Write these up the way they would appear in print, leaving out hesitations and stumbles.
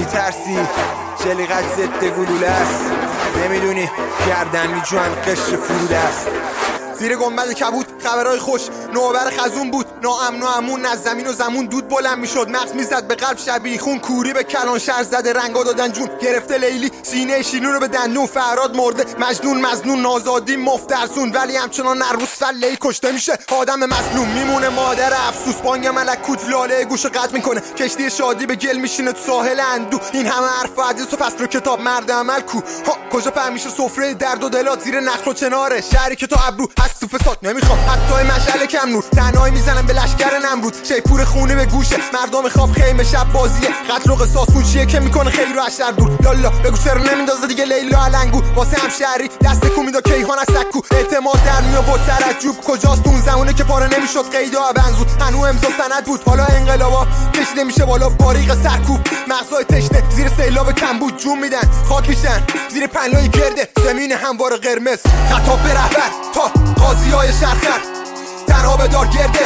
میترسی جلیقت ضد گلوله است، نمیدونی گردن میجوان قشر فرود است. زیر گنبد کبود خبرهای خوش، نوبر خزون بود، ناامن و امون از زمین و زمون دود بلند میشد، مغز میزد به قلب شبیه خون، کوری به کلان شهر زده، رنگا دادن جون، گرفته لیلی سینه شیرین رو به دندون، فرهاد مرده مجنون مظنون، نازادی مفترسون، ولی همچنان نروس فله کشته میشه آدم مظلوم، میمونه مادر افسوس، بانگ ملکوت لاله گوش قطع میکنه، کشتی شادی به گل میشینه تو ساحل اندو، این همه حرف و حدیث و فصل و کتاب مرد عمل کو، کجا فهمیشه سفره درد و دلات زیر نخل و چناره، شهری که تو ابرو هست تو فساد نمیخوام حتی مشعل کم نور، تنهایی میزنم به لشکر نمرود، شیپور خونه به گوشه مردم خواب، خیمه شب بازیه، قتل و قصاص اون چیه که میکنه خیر و اشر دور، یالا بگو چرا نمیندازه دیگه لیلا علنگو، واسه همشهری دست کو میدا کیهان از سکو، اعتماد در میآورد سرجوب، کجاست اون زمونه که پاره نمیشد قیدا بنزود، هنو امضا سند بود، حالا انقلابا کشیده میشه بالا باریق سرکوب، مغزای تشنه زیر سیلاب کمبود جون میدن، خاک میشن زیر پنلای گرده زمین هموار قرمز، خطاب به رهبر تا قاضیای شرخر، تنها به دار گرده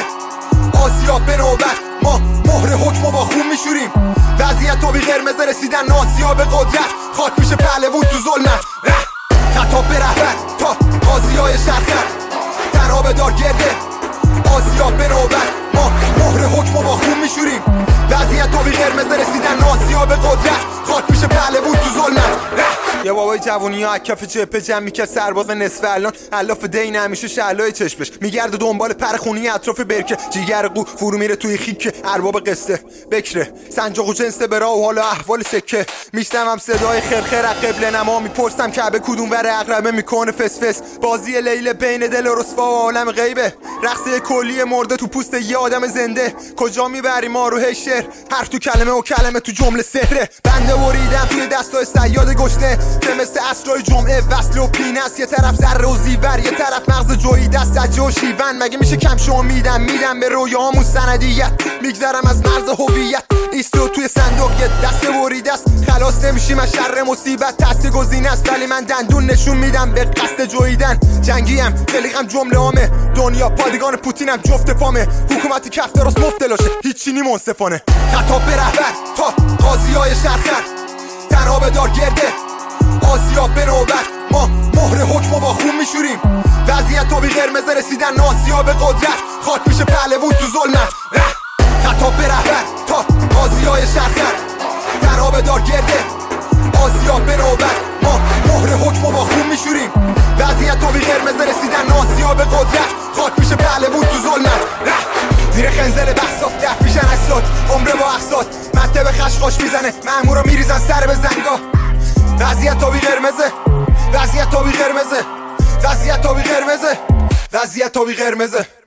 آسیاب به نوبت، ما مهر حکم با خون میشوریم، وضعیت تا بی قرمز رسیدن آسیاب قدرت، خاک میشه پهلوون تو ظلمت، خطاب به رهبر تا قاضیای شرخر، تنها به دار گرده آسیاب به نوبت، ما مهر حکم با خون میشوریم، وضعیت تا بی قرمز رسیدن آسیاب قدرت، خاک میشه پهلوون تو ظلمت. یه بابای جوونی ها کف جبهه جمع میکرد سرباز نصف الان، الاف دین همیشه شعلای چشمش میگرده دنبال پرخونی اطراف برکه، جیگر قو فرو میره توی خیک ارباب قصه، بکره سنجاق و جنس برا و حالا احوال سکه، میشنوم صدای خرخر از قبله نما، میپرسم کعبه کدوم ور عقربه میکنه فسفس، بازی لیل بین دل و رسوا و عالم غیبه، رقص کلی مرده تو پوست یه آدم زنده، کجا میبری ما رو هی شعر، حرف تو کلمه و کلمه تو جمله سحره، بنده بریدم توی دستای صیاد گشنه که مثل عصرهای جمعه وصل و پینست، یه طرف ذره و زیور یه طرف مغز جویی دست سجه و شیون، مگه میشه کم شو میدم به رویامون سندیت، میگذرم از مرز هویت ایستو توی صندوق یه دست بریده است، خلاص نمیشیم از شر مصیبت، تحصیل گزینه است ولی من دندون نشون میدم به قصد جویدن، جنگیم خلیقم جمله عامه، دنیا پادگان پوتینم جفت پامه، حکومتی کف دراست مفتلاشه هیچی نی منصفانه، خطاب به رهبر تا قاضیای شرخر، تنها به دار گرده آسیاب به نوبت، ما مهر حکم با خون میشوریم، وضعیت تا بی قرمز رسیدن آسیاب قدرت، خاک میشه پهلوون تو ظلمت، خطاب به رهبر تا قاضیای شرخر، تنها به دار گرده آسیاب به نوبت، ما مهر حکم با خون میشوریم، وضعیت تا بی قرمز رسیدن آسیاب قدرت، خاک میشه پهلوون تو ظلمت، زیر خنزل بحثات ده پیشن اجساد، عمره با اقساط مته به خشخاش میزنه، مأمورا میریزن سر به زنگاه، وضعیت تا بی قرمزه، وضعیت تا بی قرمزه، وضعیت تا بی قرمزه، وضعیت تا بی قرمزه.